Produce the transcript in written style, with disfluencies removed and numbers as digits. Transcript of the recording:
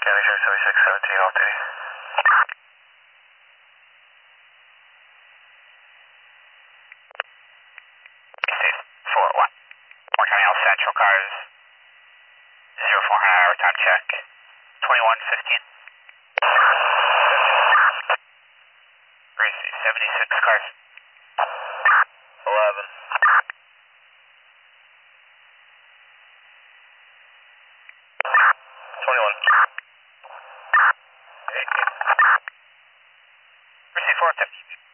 County Sheriff 7617, off duty. Steve, 4-1. Orange County Health Central cars, 0400 hour time check, 21:15. Gracie, 76 cars. 11. 21. Receive 4 tips.